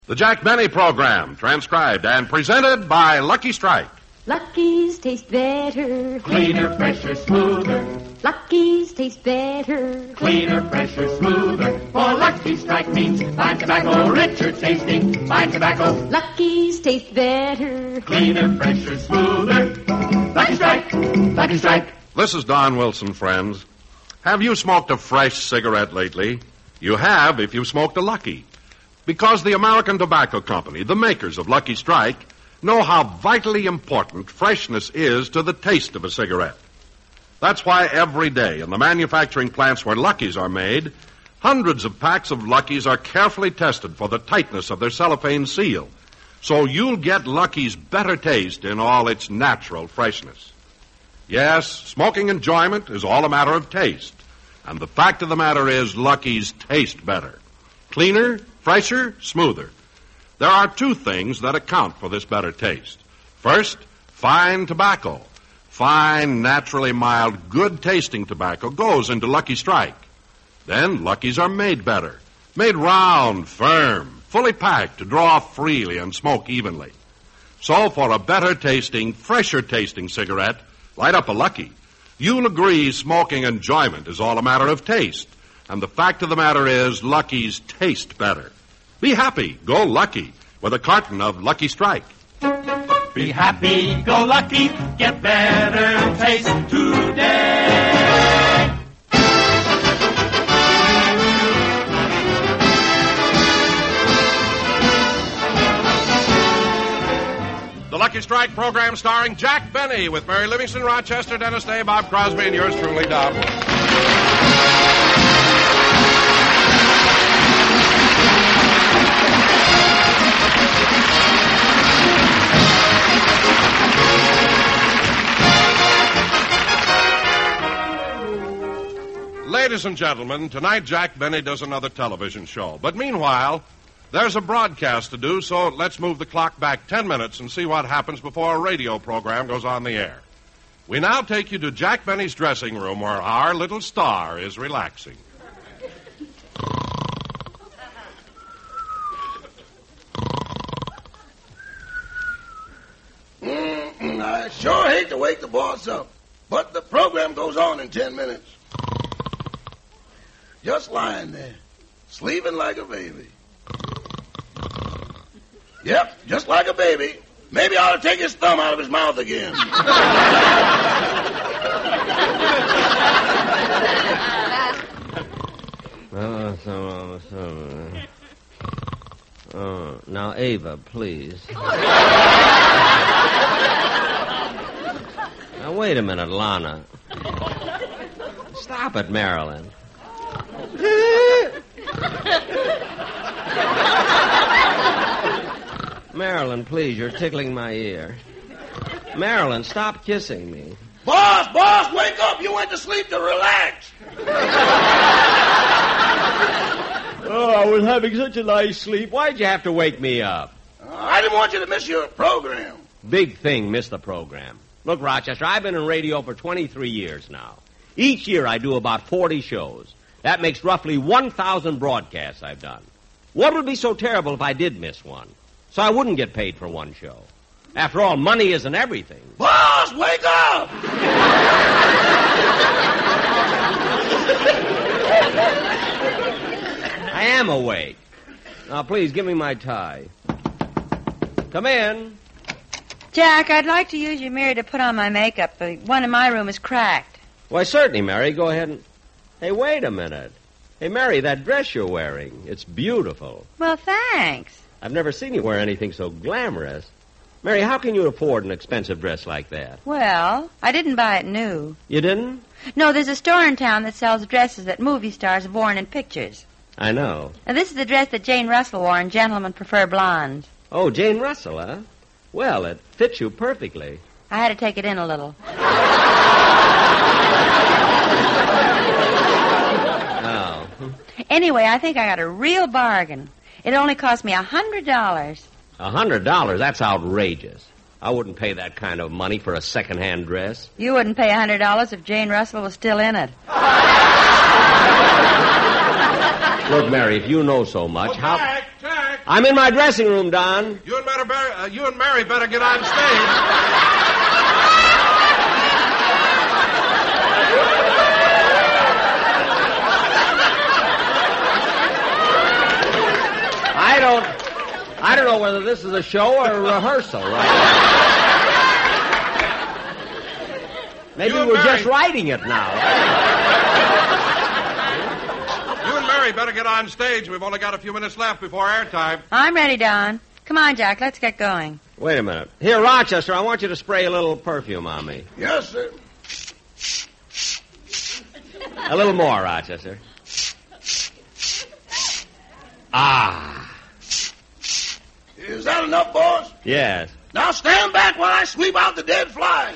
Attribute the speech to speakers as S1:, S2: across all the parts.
S1: The Jack Benny Program, transcribed and presented by Lucky Strike.
S2: Lucky's taste better.
S3: Cleaner, fresher, smoother.
S2: Lucky's taste better.
S3: Cleaner, fresher, smoother. For Lucky Strike means fine tobacco, richer tasting, fine tobacco.
S2: Lucky's taste better.
S3: Cleaner, fresher, smoother. Lucky Strike, Lucky Strike.
S1: This is Don Wilson, friends. Have you smoked a fresh cigarette lately? You have if you've smoked a Lucky. Because the American Tobacco Company, the makers of Lucky Strike, know how vitally important freshness is to the taste of a cigarette. That's why every day in the manufacturing plants where Luckies are made, hundreds of packs of Luckies are carefully tested for the tightness of their cellophane seal. So you'll get Lucky's better taste in all its natural freshness. Yes, smoking enjoyment is all a matter of taste. And the fact of the matter is Lucky's taste better. Cleaner, fresher, smoother. There are two things that account for this better taste. First, fine tobacco. Fine, naturally mild, good-tasting tobacco goes into Lucky Strike. Then Luckies are made better. Made round, firm, fully packed to draw freely and smoke evenly. So for a better-tasting, fresher-tasting cigarette, light up a Lucky. You'll agree smoking enjoyment is all a matter of taste. And the fact of the matter is Luckies taste better. Be happy, go Lucky, with a carton of Lucky Strike.
S3: Be happy, go Lucky, get better taste today.
S1: The Lucky Strike program starring Jack Benny with Mary Livingston, Rochester, Dennis Day, Bob Crosby, and yours truly, Don Wilson. Ladies and gentlemen, tonight Jack Benny does another television show. But meanwhile, there's a broadcast to do, so let's move the clock back 10 minutes and see what happens before a radio program goes on the air. We now take you to Jack Benny's dressing room where our little star is relaxing.
S4: I sure hate to wake the boss up, but the program goes on in 10 minutes. Just lying there, sleeping like a baby. Yep, just like a baby. Maybe I ought to take his thumb out of his mouth again.
S5: Now, Ava, please. Now, wait a minute, Lana. Stop it, Marilyn. Marilyn, please, you're tickling my ear. Marilyn, stop kissing me.
S4: Boss, wake up. You went to sleep to relax.
S5: Oh, I was having such a nice sleep. Why'd you have to wake me up?
S4: I didn't want you to miss your program.
S5: Big thing, miss the program. Look, Rochester, I've been in radio for 23 years now. Each year I do about 40 shows. That makes roughly 1,000 broadcasts I've done. What would be so terrible if I did miss one? So I wouldn't get paid for one show. After all, money isn't everything.
S4: Boss, wake up!
S5: I am awake. Now, please, give me my tie. Come in.
S6: Jack, I'd like to use your mirror to put on my makeup. The one in my room is cracked.
S5: Why, certainly, Mary. Go ahead and... Hey, wait a minute. Hey, Mary, that dress you're wearing, it's beautiful.
S6: Well, thanks.
S5: I've never seen you wear anything so glamorous. Mary, how can you afford an expensive dress like that?
S6: Well, I didn't buy it new.
S5: You didn't?
S6: No, there's a store in town that sells dresses that movie stars have worn in pictures.
S5: I know.
S6: Now, this is the dress that Jane Russell wore in Gentlemen Prefer Blondes.
S5: Oh, Jane Russell, huh? Well, it fits you perfectly.
S6: I had to take it in a little.
S5: Oh.
S6: Anyway, I think I got a real bargain. It only cost me $100.
S5: $100? That's outrageous. I wouldn't pay that kind of money for a second-hand dress.
S6: You wouldn't pay $100 if Jane Russell was still in it.
S5: Look, Mary, if you know so much,
S1: Jack,
S5: I'm in my dressing room, Don.
S1: You and Mary better get on stage.
S5: I don't know whether this is a show or a rehearsal, right? Maybe we're just writing it now.
S1: You and Mary better get on stage. We've only got a few minutes left before airtime.
S6: I'm ready, Don. Come on, Jack, let's get going.
S5: Wait a minute. Here, Rochester, I want you to spray a little perfume on me.
S4: Yes, sir.
S5: A little more, Rochester. Ah.
S4: Is that enough, boys?
S5: Yes.
S4: Now stand back while I sweep out the dead flies.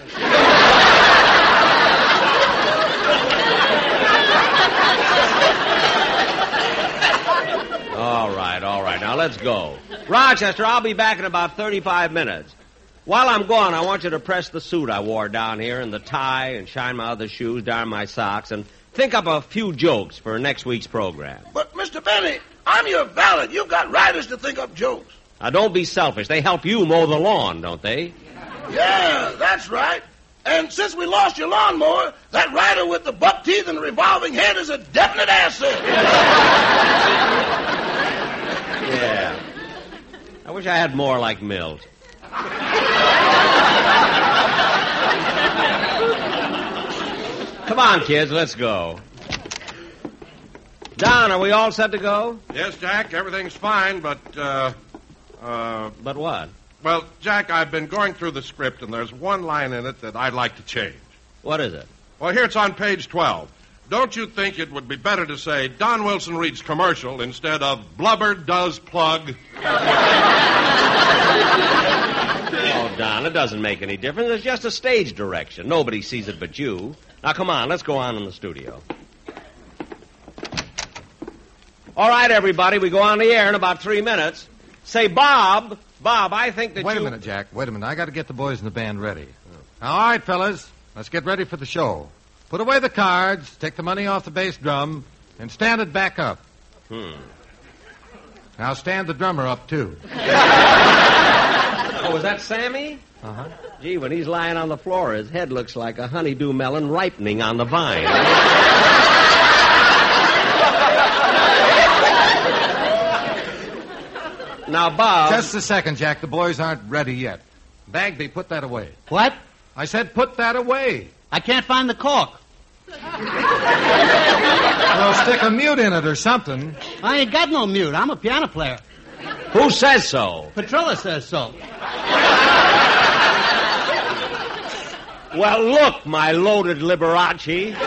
S5: All right. Now let's go. Rochester, I'll be back in about 35 minutes. While I'm gone, I want you to press the suit I wore down here and the tie and shine my other shoes, darn my socks, and think up a few jokes for next week's program.
S4: But, Mr. Benny, I'm your valet. You've got writers to think up jokes.
S5: Now, don't be selfish. They help you mow the lawn, don't they?
S4: Yeah, that's right. And since we lost your lawnmower, that rider with the buck teeth and the revolving head is a definite asset.
S5: Yeah. I wish I had more like Milt. Come on, kids, let's go. Don, are we all set to go?
S1: Yes, Jack, everything's fine, but,
S5: But what?
S1: Well, Jack, I've been going through the script, and there's one line in it that I'd like to change.
S5: What is it?
S1: Well, here it's on page 12. Don't you think it would be better to say Don Wilson reads commercial instead of blubber does plug?
S5: Oh, Don, it doesn't make any difference. It's just a stage direction. Nobody sees it but you. Now, come on, let's go on in the studio. All right, everybody, we go on the air in about 3 minutes. Say, Bob, I think that
S7: Wait a minute, Jack. Wait a minute. I got to get the boys in the band ready. All right, fellas. Let's get ready for the show. Put away the cards, take the money off the bass drum, and stand it back up. Now stand the drummer up, too.
S5: Oh, was that Sammy?
S7: Uh-huh.
S5: Gee, when he's lying on the floor, his head looks like a honeydew melon ripening on the vine. Now, Bob...
S7: Just a second, Jack. The boys aren't ready yet. Bagby, put that away.
S8: What?
S7: I said put that away.
S8: I can't find the cork.
S7: Well, stick a mute in it or something.
S8: I ain't got no mute. I'm a piano player.
S5: Who says so?
S8: Petrilla says so.
S5: Well, look, my loaded Liberace.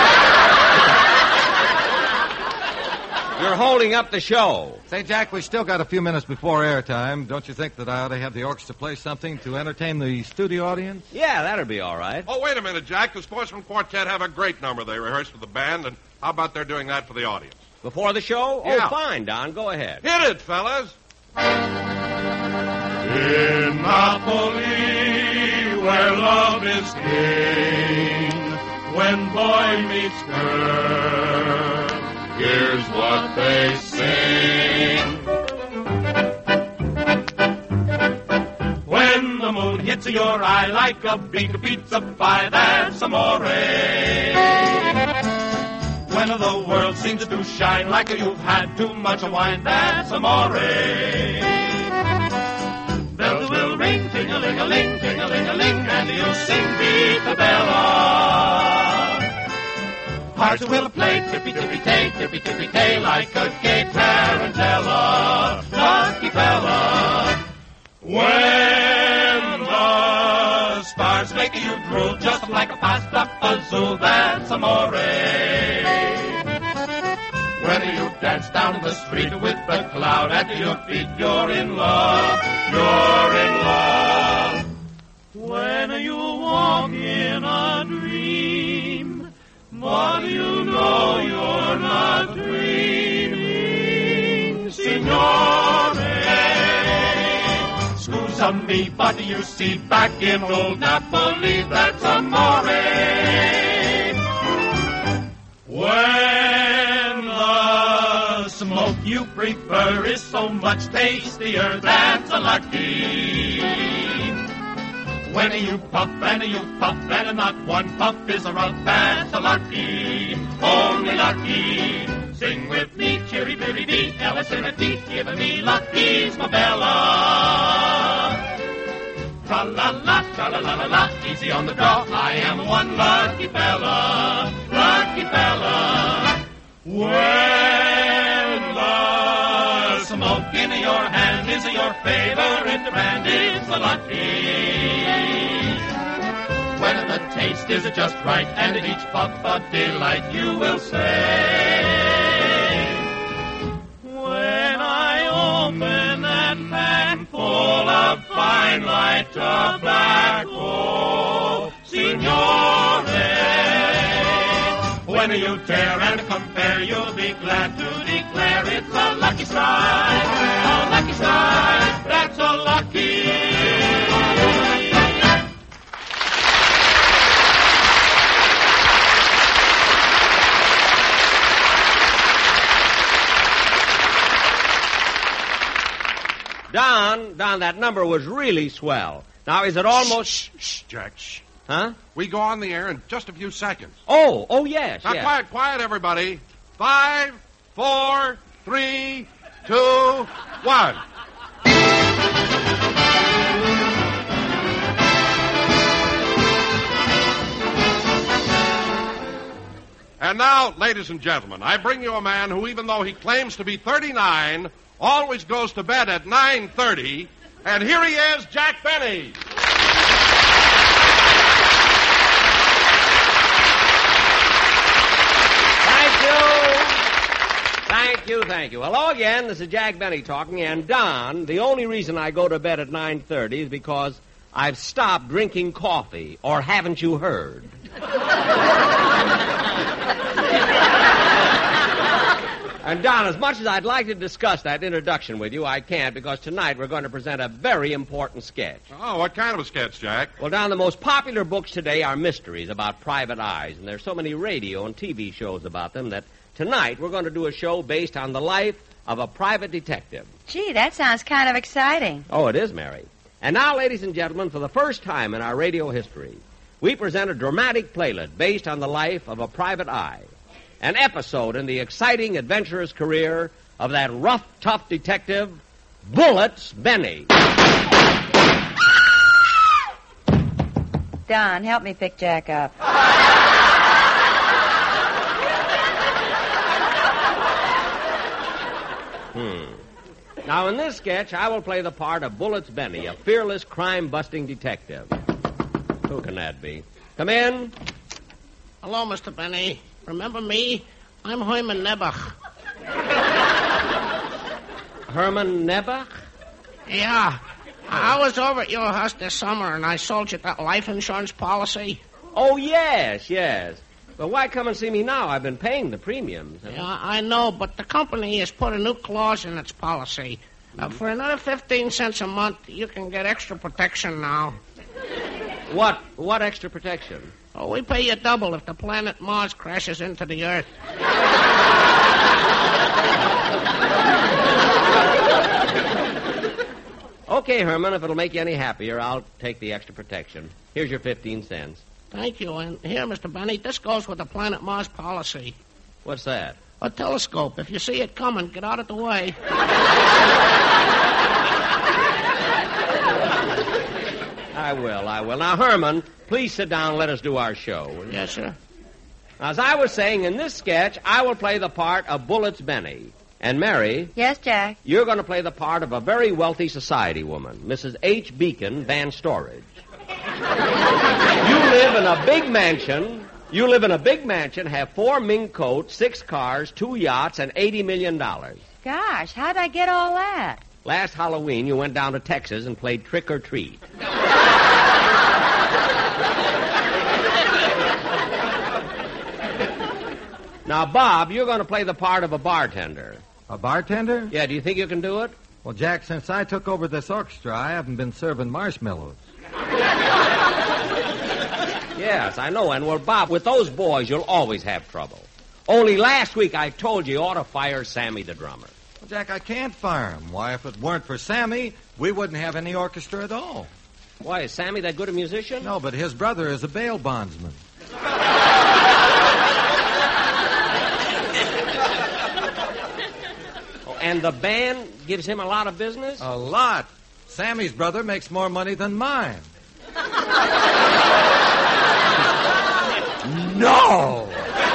S5: You're holding up the show.
S7: Say, Jack, we still got a few minutes before airtime. Don't you think that I ought to have the orchestra play something to entertain the studio audience?
S5: Yeah, that'll be all right.
S1: Oh, wait a minute, Jack. The Sportsman Quartet have a great number they rehearsed for the band, and how about they're doing that for the audience?
S5: Before the show?
S1: Yeah.
S5: Oh, fine, Don. Go ahead.
S1: Hit it, fellas.
S3: In Napoli, where love is king, when boy meets girl, here's what they sing. When the moon hits your eye like a big pizza pie, that's amore. When the world seems to shine like you've had too much wine, that's amore. Bells will ring, ting-a-ling-a-ling, ting-a-ling-a-ling, and you'll sing Vita Bella. Hearts will play tippy-tippy-tay, like a gay tarantella. Lucky fella. When the stars make you drool just like a pasta puzzle, that's amore. When you dance down the street with the cloud at your feet, you're in love, you're in love. When you walk in a dream, but you know you're not dreaming, signore. Scusa me, but you see, back in old Napoli, that's amore. When the smoke you prefer is so much tastier. That's a Lucky. When you puff and you puff and not one puff is a rough. That's a Lucky. Only Lucky. Sing with me, cheery, bitty, bee, Alice in a tea, giving me Lucky's my Bella. Tra-la-la, tra-la-la-la-la, easy on the draw, I am one lucky fella, lucky fella. When the smoke in your hand is your favorite brand, it's a Lucky. When the taste is just right and each puff a delight, you will say. When I open that pan full of fine light tobacco, signore, when you tear and compare, you'll be glad to declare it's a lucky strike, a lucky strike, that's a Lucky.
S5: Don, that number was really swell. Now, is it almost...
S1: Shh, Jack, shh.
S5: Huh?
S1: We go on the air in just a few seconds.
S5: Oh, yes,
S1: Now,
S5: yes.
S1: quiet, everybody. 5, 4, 3, 2, 1. And now, ladies and gentlemen, I bring you a man who, even though he claims to be 39, always goes to bed at 9:30. And here he is, Jack Benny.
S5: Thank you. Hello again. This is Jack Benny talking. And Don, the only reason I go to bed at 9:30 is because I've stopped drinking coffee. Or haven't you heard? And Don, as much as I'd like to discuss that introduction with you, I can't, because tonight we're going to present a very important sketch.
S1: Oh, what kind of a sketch, Jack?
S5: Well, Don, the most popular books today are mysteries about private eyes, and there's so many radio and TV shows about them that tonight we're going to do a show based on the life of a private detective.
S6: Gee, that sounds kind of exciting.
S5: Oh, it is, Mary. And now, ladies and gentlemen, for the first time in our radio history, we present a dramatic playlet based on the life of a private eye. An episode in the exciting, adventurous career of that rough, tough detective, Bullets Benny.
S6: Don, help me pick Jack up.
S5: Now, in this sketch, I will play the part of Bullets Benny, a fearless, crime-busting detective. Who can that be? Come in.
S9: Hello, Mr. Benny. Remember me? I'm Herman Nebach.
S5: Herman Nebach?
S9: Yeah. I was over at your house this summer, and I sold you that life insurance policy.
S5: Oh, yes. But why come and see me now? I've been paying the premiums.
S9: Yeah, I know, but the company has put a new clause in its policy. For another 15 cents a month, you can get extra protection now.
S5: What extra protection?
S9: Oh, we pay you double if the planet Mars crashes into the Earth.
S5: Okay, Herman, if it'll make you any happier, I'll take the extra protection. Here's your 15 cents.
S9: Thank you. And here, Mr. Benny, this goes with the planet Mars policy.
S5: What's that?
S9: A telescope. If you see it coming, get out of the way.
S5: I will. Now, Herman, please sit down and let us do our show.
S9: Yes, sir.
S5: Now, as I was saying, in this sketch, I will play the part of Bullets Benny. And Mary...
S6: Yes, Jack?
S5: You're going to play the part of a very wealthy society woman, Mrs. H. Beacon Van Storage. You live in a big mansion, have 4 mink coats, 6 cars, 2 yachts, and $80 million.
S6: Gosh, how'd I get all that?
S5: Last Halloween, you went down to Texas and played trick or treat. Now, Bob, you're going to play the part of a bartender.
S7: A bartender?
S5: Yeah, do you think you can do it?
S7: Well, Jack, since I took over this orchestra, I haven't been serving marshmallows.
S5: Yes, I know. And, well, Bob, with those boys, you'll always have trouble. Only last week I told you ought to fire Sammy the drummer.
S7: Well, Jack, I can't fire him. Why, if it weren't for Sammy, we wouldn't have any orchestra at all.
S5: Why, is Sammy that good a musician?
S7: No, but his brother is a bail bondsman.
S5: Oh, and the band gives him a lot of business?
S7: A lot. Sammy's brother makes more money than mine. No!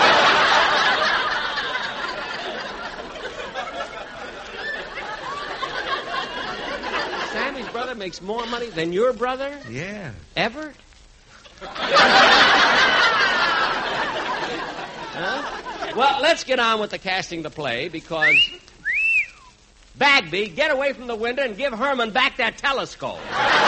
S5: Sammy's brother makes more money than your brother?
S7: Yeah.
S5: Ever? Huh? Well, let's get on with the casting the play, because... Bagby, get away from the window and give Herman back that telescope.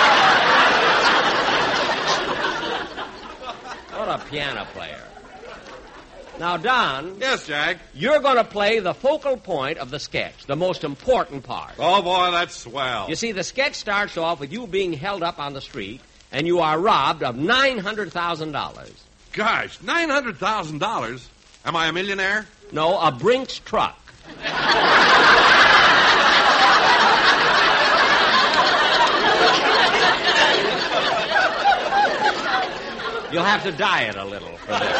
S5: What a piano player. Now, Don.
S1: Yes, Jack?
S5: You're going to play the focal point of the sketch, the most important part.
S1: Oh, boy, that's swell.
S5: You see, the sketch starts off with you being held up on the street, and you are robbed of $900,000.
S1: Gosh, $900,000? Am I a millionaire?
S5: No, a Brinks truck. You'll have to diet a little for this.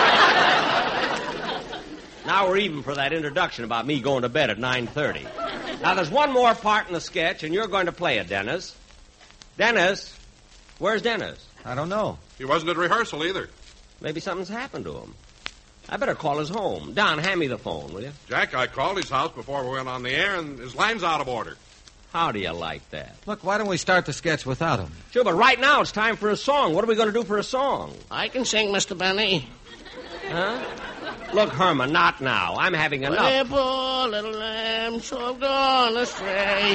S5: Now we're even for that introduction about me going to bed at 9:30. Now there's one more part in the sketch, and you're going to play it, Dennis. Dennis? Where's Dennis?
S7: I don't know.
S1: He wasn't at rehearsal either.
S5: Maybe something's happened to him. I better call his home. Don, hand me the phone, will you?
S1: Jack, I called his house before we went on the air, and his line's out of order.
S5: How do you like that?
S7: Look, why don't we start the sketch without him?
S5: Sure, but right now it's time for a song. What are we going to do for a song?
S9: I can sing, Mr. Benny.
S5: Huh? Look, Herman, not now. I'm having enough.
S9: Where poor little lamb so gone astray.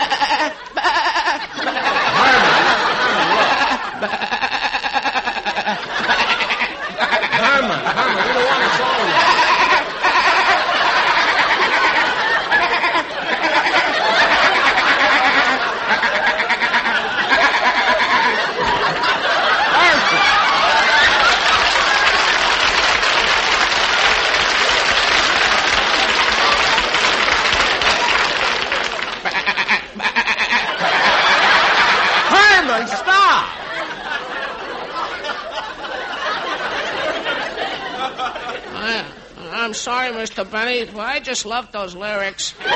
S5: Herman, we don't want a song now.
S9: I'm sorry, Mr. Benny, but I just love those lyrics.
S1: Say,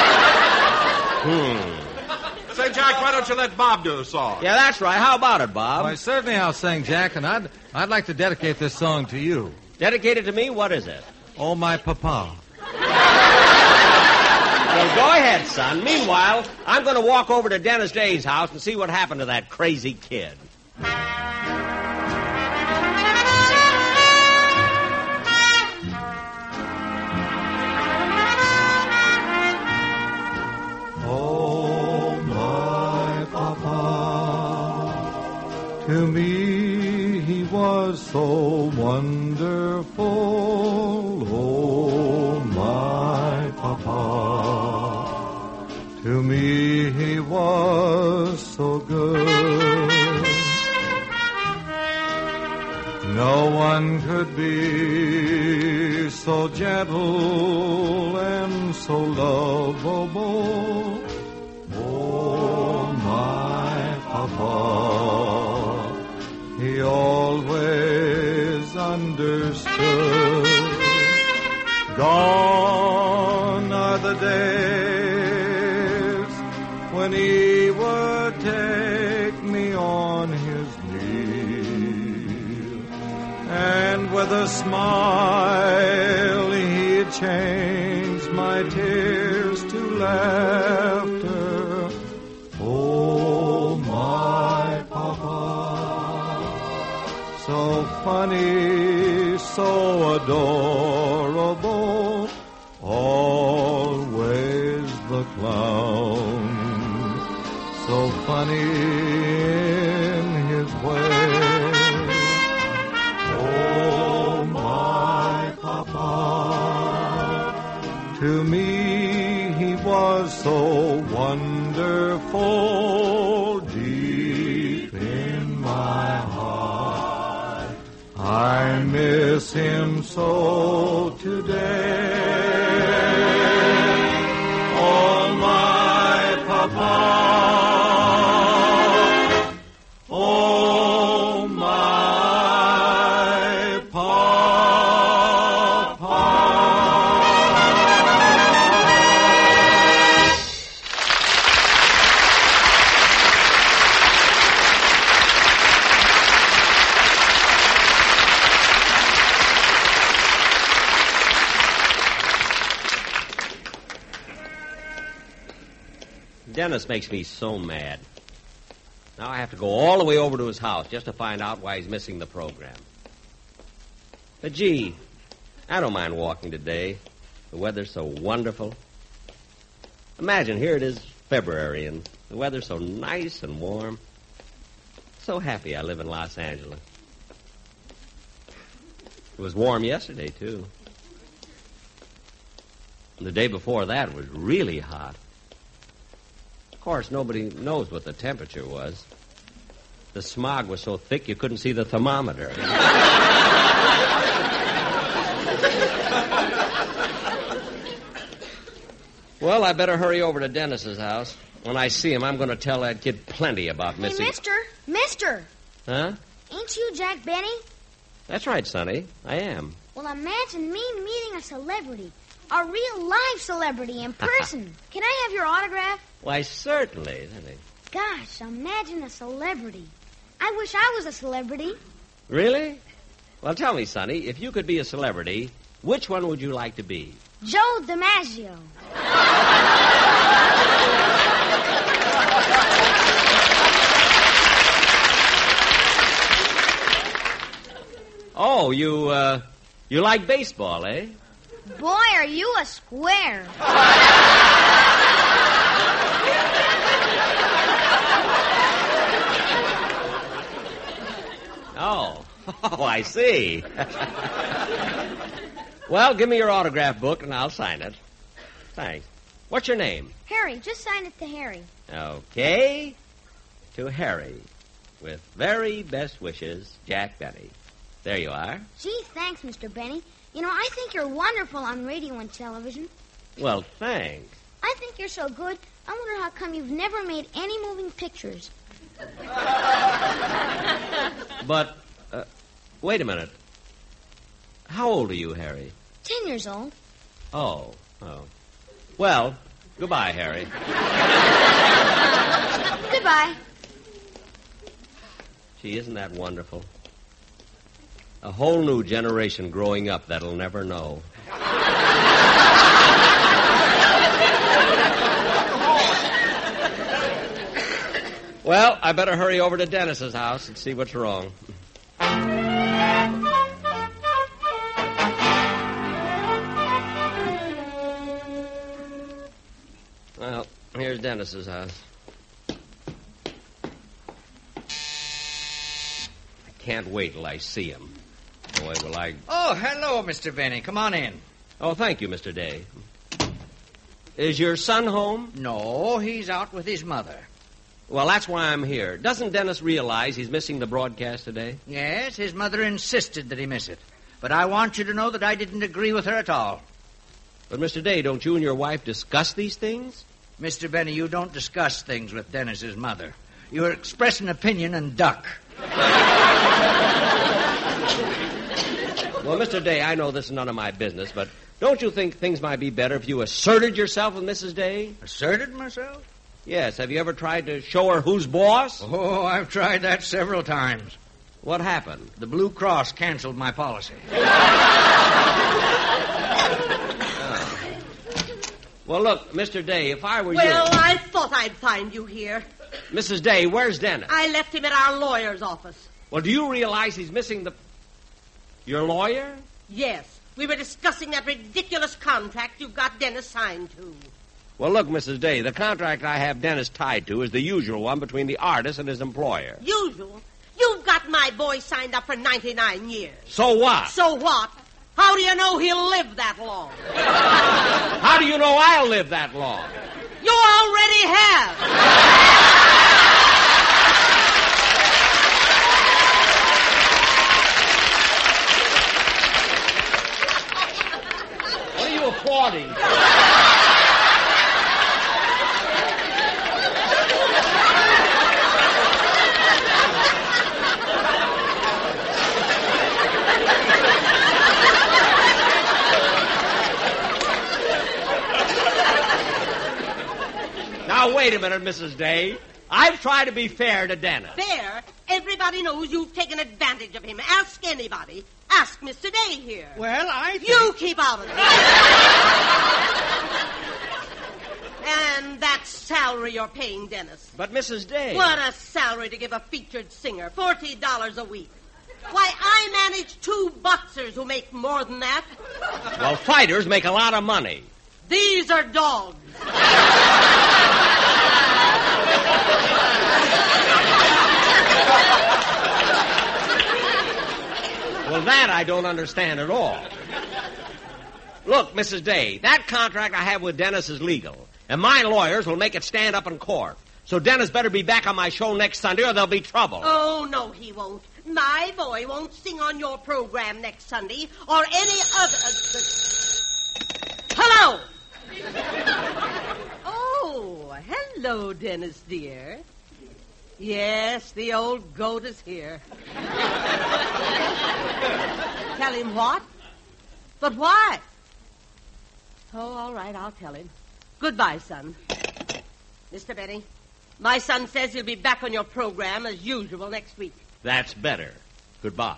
S1: Jack, why don't you let Bob do the song?
S5: Yeah, that's right. How about it, Bob?
S7: Why, certainly I'll sing, Jack, and I'd like to dedicate this song to you.
S5: Dedicated to me? What is it?
S7: Oh, my papa.
S5: Well, go ahead, son. Meanwhile, I'm going to walk over to Dennis Day's house and see what happened to that crazy kid.
S10: To me he was so wonderful, oh my papa. To me he was so good. No one could be so gentle and so lovable, oh my papa. He always understood. Gone are the days when he would take me on his knee, and with a smile he'd change my tears to laughter. Oh, my papa. So funny, so adorable, always the clown. So funny in his way. Oh, my papa. To me he was so wonderful, deep in my heart. I miss him so today.
S5: Dennis makes me so mad. Now I have to go all the way over to his house just to find out why he's missing the program. But, gee, I don't mind walking today. The weather's so wonderful. Imagine, here it is February, and the weather's so nice and warm. So happy I live in Los Angeles. It was warm yesterday, too. And the day before that was really hot. Of course, nobody knows what the temperature was. The smog was so thick you couldn't see the thermometer. Well, I better hurry over to Dennis's house. When I see him, I'm going to tell that kid plenty about missing...
S11: Hey, Mister!
S5: Huh?
S11: Ain't you Jack Benny?
S5: That's right, Sonny. I am.
S11: Well, imagine me meeting a celebrity. A real live celebrity in person. Can I have your autograph?
S5: Why, certainly, Sonny.
S11: Gosh, imagine a celebrity. I wish I was a celebrity.
S5: Really? Well, tell me, Sonny, if you could be a celebrity, which one would you like to be?
S11: Joe DiMaggio.
S5: Oh, you like baseball, eh?
S11: Boy, are you a square.
S5: Oh, I see. Well, give me your autograph book and I'll sign it. Thanks. What's your name?
S11: Harry, just sign it to Harry.
S5: Okay. To Harry. With very best wishes, Jack Benny. There you are.
S11: Gee, thanks, Mr. Benny. You know, I think you're wonderful on radio and television.
S5: Well, thanks.
S11: I think you're so good, I wonder how come you've never made any moving pictures.
S5: But, wait a minute. How old are you, Harry?
S11: 10 years old.
S5: Oh. Well, goodbye, Harry.
S11: Goodbye.
S5: Gee, isn't that wonderful? A whole new generation growing up that'll never know. Well, I better hurry over to Dennis's house and see what's wrong. Well, here's Dennis's house. I can't wait till I see him. Boy, will I...
S12: Oh, hello, Mr. Benny. Come on in.
S5: Oh, thank you, Mr. Day. Is your son home?
S12: No, he's out with his mother.
S5: Well, that's why I'm here. Doesn't Dennis realize he's missing the broadcast today?
S12: Yes, his mother insisted that he miss it. But I want you to know that I didn't agree with her at all.
S5: But, Mr. Day, don't you and your wife discuss these things?
S12: Mr. Benny, you don't discuss things with Dennis's mother. You express an opinion and duck.
S5: Well, Mr. Day, I know this is none of my business, but don't you think things might be better if you asserted yourself with Mrs. Day?
S12: Asserted myself?
S5: Yes. Have you ever tried to show her who's boss?
S12: Oh, I've tried that several times.
S5: What happened?
S12: The Blue Cross canceled my policy.
S5: Well, look, Mr. Day, if I were
S13: Well,
S5: you...
S13: I thought I'd find you here.
S5: Mrs. Day, where's Dennis?
S13: I left him at our lawyer's office.
S5: Well, do you realize he's missing the... Your lawyer?
S13: Yes. We were discussing that ridiculous contract you've got Dennis signed to.
S5: Well, look, Mrs. Day, the contract I have Dennis tied to is the usual one between the artist and his employer.
S13: Usual? You've got my boy signed up for 99 years.
S5: So what?
S13: So what? How do you know he'll live that long?
S5: How do you know I'll live that long?
S13: You already have.
S5: What are you applauding? Now, wait a minute, Mrs. Day. I've tried to be fair to Dennis.
S13: Fair? Everybody knows you've taken advantage of him. Ask anybody. Ask Mr. Day here.
S8: Well, I think...
S13: You keep out of And that salary you're paying Dennis.
S5: But, Mrs. Day...
S13: What a salary to give a featured singer. $40 a week. Why, I manage 2 boxers who make more than that.
S5: Well, fighters make a lot of money.
S13: These are dogs.
S5: Well, that I don't understand at all. Look, Mrs. Day, that contract I have with Dennis is legal, and my lawyers will make it stand up in court. So Dennis better be back on my show next Sunday or there'll be trouble.
S13: Oh, no, he won't. My boy won't sing on your program next Sunday or any other... Hello! Oh, hello, Dennis, dear. Yes, the old goat is here. Tell him what? But why? Oh, all right, I'll tell him. Goodbye, son. Mr. Benny, my son says he'll be back on your program as usual next week.
S5: That's better. Goodbye.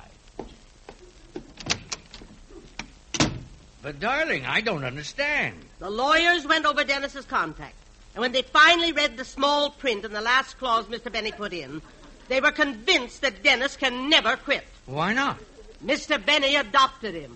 S12: But, darling, I don't understand.
S13: The lawyers went over Dennis's contract, and when they finally read the small print and the last clause Mr. Benny put in, they were convinced that Dennis can never quit.
S12: Why not?
S13: Mr. Benny adopted him.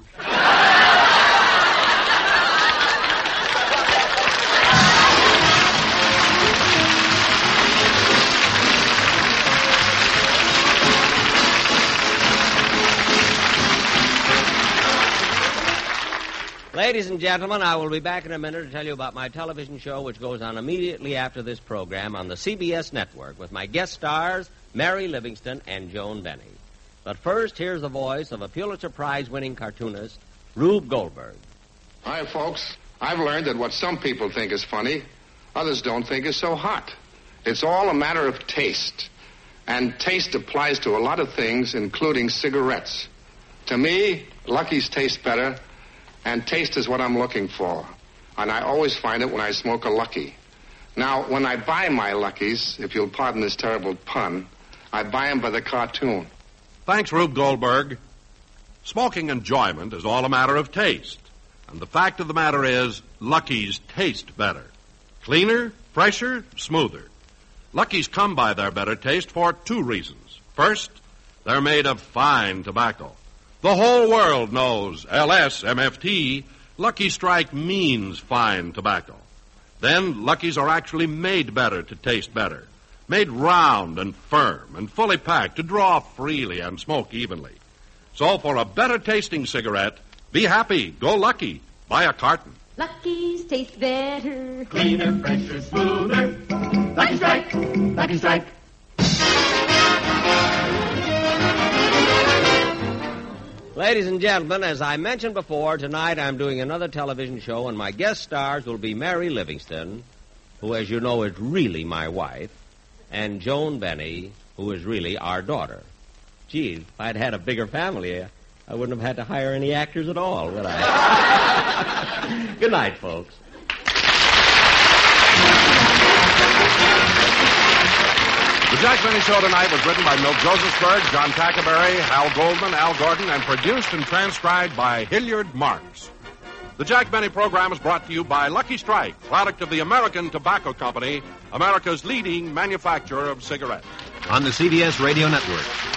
S5: Ladies and gentlemen, I will be back in a minute to tell you about my television show, which goes on immediately after this program on the CBS network with my guest stars, Mary Livingston and Joan Benny. But first, here's the voice of a Pulitzer Prize-winning cartoonist, Rube Goldberg.
S14: Hi, folks. I've learned that what some people think is funny, others don't think is so hot. It's all a matter of taste. And taste applies to a lot of things, including cigarettes. To me, Lucky's taste better, and taste is what I'm looking for. And I always find it when I smoke a Lucky. Now, when I buy my Luckies, if you'll pardon this terrible pun, I buy them by the cartoon.
S1: Thanks, Rube Goldberg. Smoking enjoyment is all a matter of taste. And the fact of the matter is, Lucky's taste better. Cleaner, fresher, smoother. Lucky's come by their better taste for 2 reasons. First, they're made of fine tobacco. The whole world knows LSMFT, Lucky Strike means fine tobacco. Then, Lucky's are actually made better to taste better. Made round and firm and fully packed to draw freely and smoke evenly. So for a better tasting cigarette, be happy, go Lucky, buy a carton.
S2: Lucky's taste better.
S3: Cleaner, fresher, smoother. Lucky Strike, Lucky Strike.
S5: Ladies and gentlemen, as I mentioned before, tonight I'm doing another television show, and my guest stars will be Mary Livingston, who, as you know, is really my wife, and Joan Benny, who is really our daughter. Gee, if I'd had a bigger family, I wouldn't have had to hire any actors at all, would I? Good night, folks.
S1: The Jack Benny Show tonight was written by Milt Josephsberg, John Tackerberry, Hal Goldman, Al Gordon, and produced and transcribed by Hilliard Marks. The Jack Benny program is brought to you by Lucky Strike, product of the American Tobacco Company, America's leading manufacturer of cigarettes.
S15: On the CBS Radio Network.